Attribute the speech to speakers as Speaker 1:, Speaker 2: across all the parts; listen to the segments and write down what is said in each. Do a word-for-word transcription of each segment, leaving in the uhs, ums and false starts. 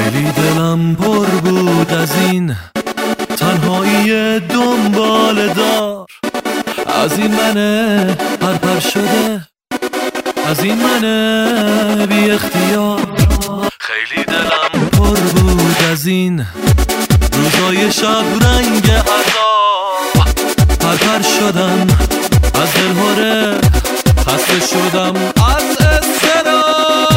Speaker 1: خیلی دلم پر بود از این تنهایی دنبال دار، از این منه پرپر شده، از این منه بی اختیار. خیلی دلم پر بود از این روزای شب رنگ عذاب، پرپر شدم از دلهوره، خسته شدم از اضطراب.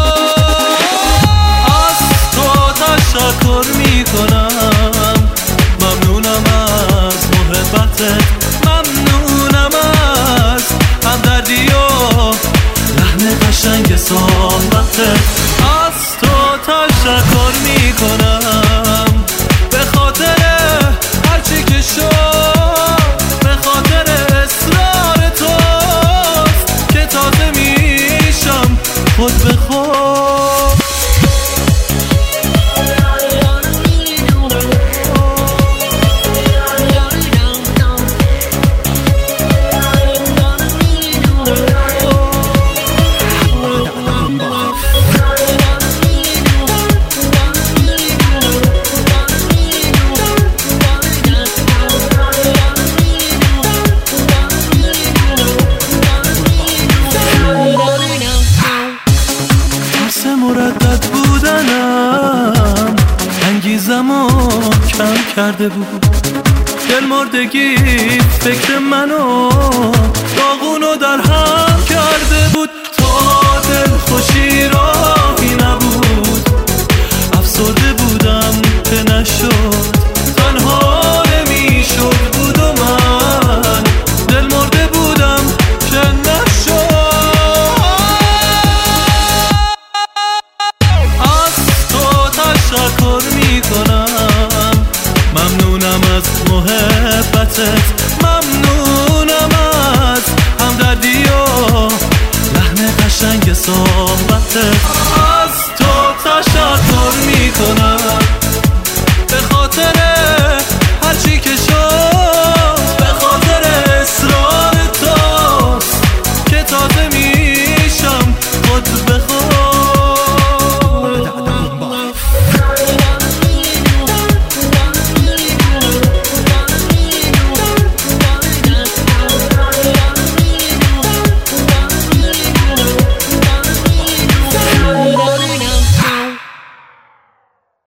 Speaker 1: از تو تشکر میکنم، ممنونم از محبتت، ممنونم از همدردی و لحن قشنگ صحبتت. از تو تشکر میکنم به خاطر هرچی که شد، به خاطر اصرار توست که تازه میشم خود به خود. مردد بودنم انگیزمو کم کرده بود، دل مردگی فکر منو داغونو در هم کرده بود. تا دل خوشی